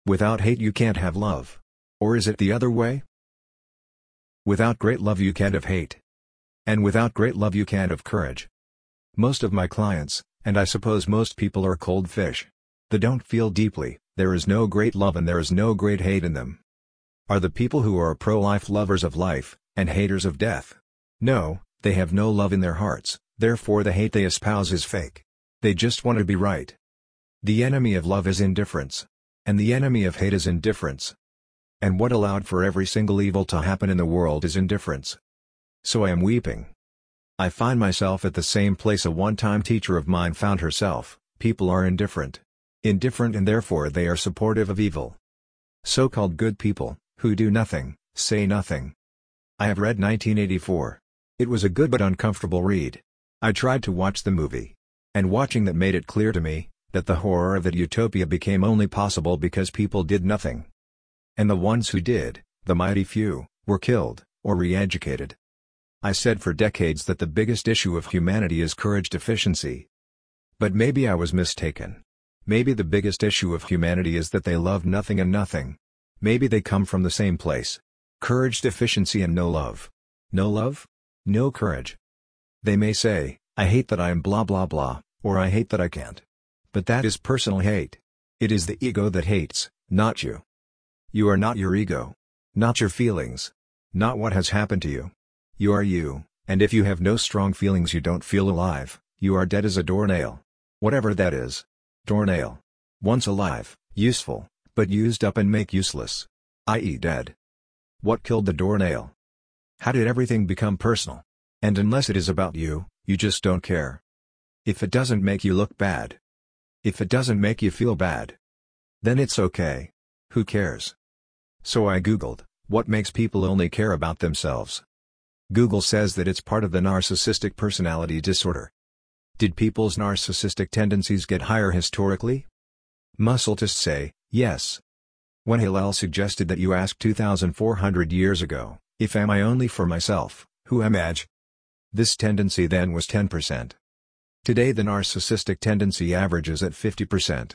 Without hate you can't have love. Or is it the other way? Without great love you can't have hate. And without great love you can't have courage. Most of my clients, and I suppose most people, are cold fish. They don't feel deeply, there is no great love and there is no great hate in them. Are the people who are pro-life lovers of life, and haters of death? No, they have no love in their hearts, therefore the hate they espouse is fake. They just want to be right. The enemy of love is indifference. And the enemy of hate is indifference. And what allowed for every single evil to happen in the world is indifference. So I am weeping. I find myself at the same place a one-time teacher of mine found herself. People are indifferent. Indifferent, and therefore they are supportive of evil. So-called good people, who do nothing, say nothing. I have read 1984. It was a good but uncomfortable read. I tried to watch the movie. And watching that made it clear to me that the horror of that utopia became only possible because people did nothing. And the ones who did, the mighty few, were killed, or re-educated. I said for decades that the biggest issue of humanity is courage deficiency. But maybe I was mistaken. Maybe the biggest issue of humanity is that they love nothing and nothing. Maybe they come from the same place. Courage deficiency and no love. No love? No courage. They may say, I hate that I am blah blah blah, or I hate that I can't. But that is personal hate. It is the ego that hates, not you. You are not your ego. Not your feelings. Not what has happened to you. You are you, and if you have no strong feelings you don't feel alive, you are dead as a doornail. Whatever that is. Doornail. Once alive, useful, but used up and make useless. I.e. dead. What killed the doornail? How did everything become personal? And unless it is about you, you just don't care. If it doesn't make you look bad. If it doesn't make you feel bad. Then it's okay. Who cares? So I googled, what makes people only care about themselves? Google says that it's part of the narcissistic personality disorder. Did people's narcissistic tendencies get higher historically? Muscultists say, yes. When Hillel suggested that you ask 2,400 years ago, if am I only for myself, who am I? This tendency then was 10%. Today the narcissistic tendency averages at 50%.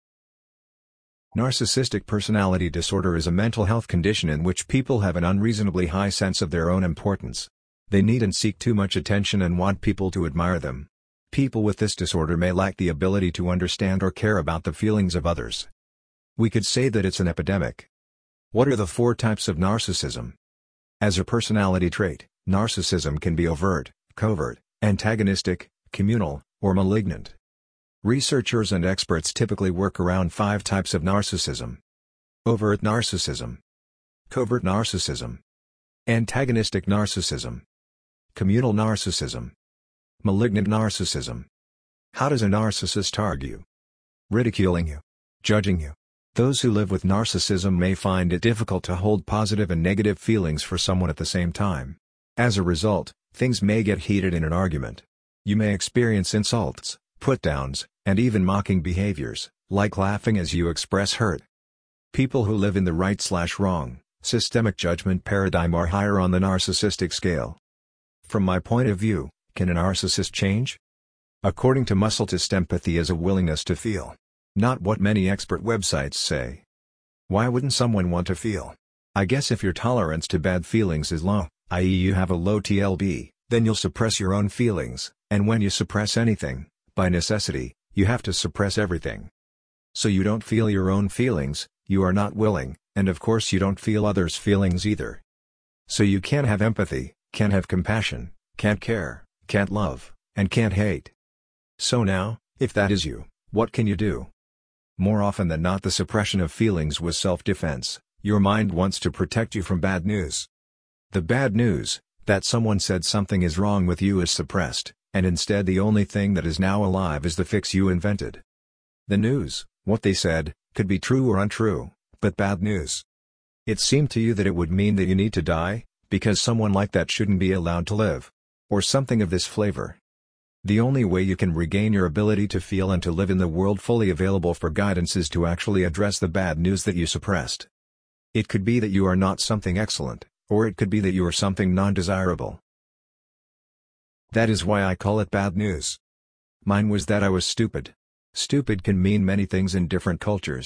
Narcissistic personality disorder is a mental health condition in which people have an unreasonably high sense of their own importance. They need and seek too much attention and want people to admire them. People with this disorder may lack the ability to understand or care about the feelings of others. We could say that it's an epidemic. What are the 4 types of narcissism? As a personality trait, narcissism can be overt, covert, antagonistic, communal, or malignant. Researchers and experts typically work around 5 types of narcissism. Overt narcissism, covert narcissism, antagonistic narcissism, communal narcissism, malignant narcissism. How does a narcissist argue? Ridiculing you, judging you. Those who live with narcissism may find it difficult to hold positive and negative feelings for someone at the same time. As a result, things may get heated in an argument. You may experience insults, put-downs, and even mocking behaviors, like laughing as you express hurt. People who live in the right/wrong, systemic judgment paradigm are higher on the narcissistic scale. From my point of view, can a narcissist change? According to Muscultist, empathy is a willingness to feel. Not what many expert websites say. Why wouldn't someone want to feel? I guess if your tolerance to bad feelings is low, i.e. you have a low TLB, then you'll suppress your own feelings, and when you suppress anything, by necessity, you have to suppress everything. So you don't feel your own feelings, you are not willing, and of course you don't feel others' feelings either. So you can't have empathy, can't have compassion, can't care, can't love, and can't hate. So now, if that is you, what can you do? More often than not, the suppression of feelings was self-defense. Your mind wants to protect you from bad news. The bad news, that someone said something is wrong with you, is suppressed, and instead the only thing that is now alive is the fix you invented. The news, what they said, could be true or untrue, but bad news. It seemed to you that it would mean that you need to die, because someone like that shouldn't be allowed to live. Or something of this flavor. The only way you can regain your ability to feel and to live in the world fully available for guidance is to actually address the bad news that you suppressed. It could be that you are not something excellent, or it could be that you are something non-desirable. That is why I call it bad news. Mine was that I was stupid. Stupid can mean many things in different cultures.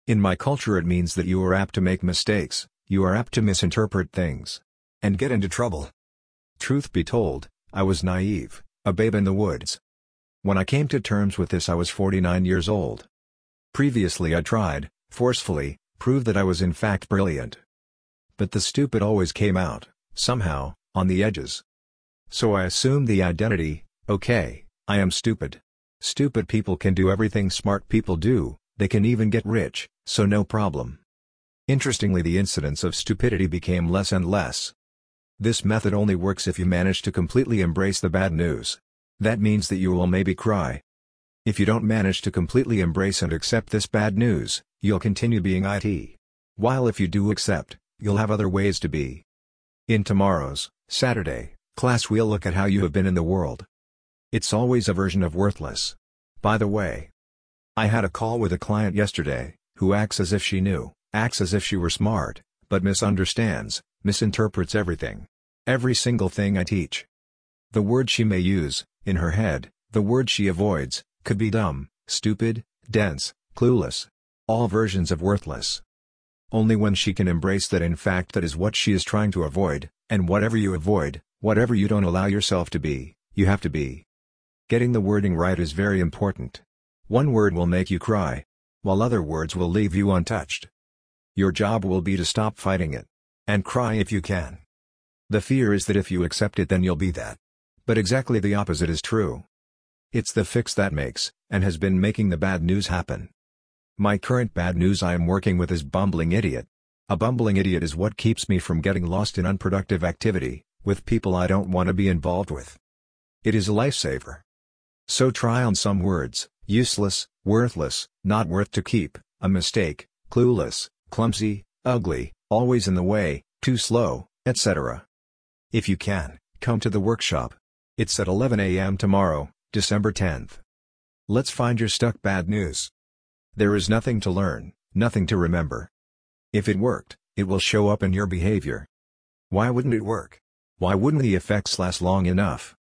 In my culture it means that you are apt to make mistakes, you are apt to misinterpret things. And get into trouble. Truth be told, I was naive, a babe in the woods. When I came to terms with this I was 49 years old. Previously I tried, forcefully, prove that I was in fact brilliant. But the stupid always came out, somehow, on the edges. So I assumed the identity, okay, I am stupid. Stupid people can do everything smart people do, they can even get rich, so no problem. Interestingly, the incidence of stupidity became less and less. This method only works if you manage to completely embrace the bad news. That means that you will maybe cry. If you don't manage to completely embrace and accept this bad news, you'll continue being it. While if you do accept, you'll have other ways to be. In tomorrow's, Saturday, class we'll look at how you have been in the world. It's always a version of worthless. By the way, I had a call with a client yesterday, who acts as if she knew, acts as if she were smart, but misunderstands, misinterprets everything. Every single thing I teach. The word she may use, in her head, the word she avoids, could be dumb, stupid, dense, clueless. All versions of worthless. Only when she can embrace that in fact that is what she is trying to avoid, and whatever you avoid, whatever you don't allow yourself to be, you have to be. Getting the wording right is very important. One word will make you cry, while other words will leave you untouched. Your job will be to stop fighting it. And cry if you can. The fear is that if you accept it then you'll be that. But exactly the opposite is true. It's the fix that makes, and has been making the bad news happen. My current bad news I am working with is bumbling idiot. A bumbling idiot is what keeps me from getting lost in unproductive activity, with people I don't want to be involved with. It is a lifesaver. So try on some words: useless, worthless, not worth to keep, a mistake, clueless, clumsy, ugly, always in the way, too slow, etc. If you can, come to the workshop. It's at 11 a.m. tomorrow, December 10th. Let's find your stuck bad news. There is nothing to learn, nothing to remember. If it worked, it will show up in your behavior. Why wouldn't it work? Why wouldn't the effects last long enough?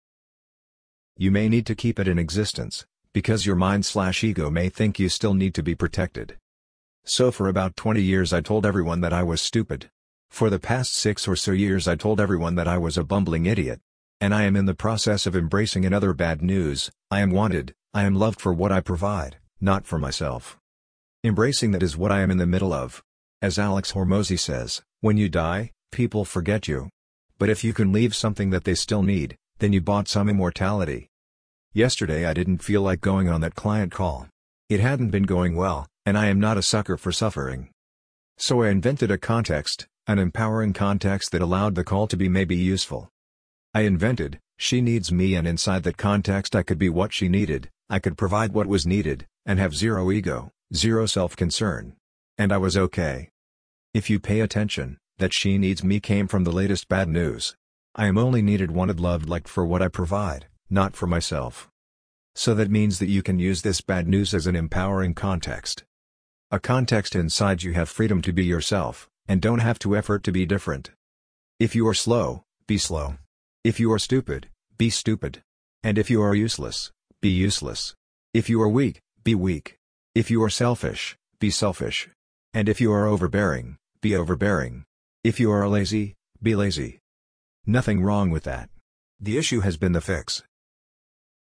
You may need to keep it in existence, because your mind/ego may think you still need to be protected. So for about 20 years I told everyone that I was stupid. For the past 6 or so years I told everyone that I was a bumbling idiot. And I am in the process of embracing another bad news: I am wanted, I am loved for what I provide, not for myself. Embracing that is what I am in the middle of. As Alex Hormozi says, when you die, people forget you. But if you can leave something that they still need, then you bought some immortality. Yesterday I didn't feel like going on that client call. It hadn't been going well, and I am not a sucker for suffering. So I invented a context, an empowering context that allowed the call to be maybe useful. I invented, she needs me, and inside that context I could be what she needed, I could provide what was needed, and have zero ego, zero self-concern. And I was okay. If you pay attention, that she needs me came from the latest bad news. I am only needed, wanted, loved, liked for what I provide, not for myself. So that means that you can use this bad news as an empowering context. A context inside you have freedom to be yourself, and don't have to effort to be different. If you are slow, be slow. If you are stupid, be stupid. And if you are useless, be useless. If you are weak, be weak. If you are selfish, be selfish. And if you are overbearing, be overbearing. If you are lazy, be lazy. Nothing wrong with that. The issue has been the fix.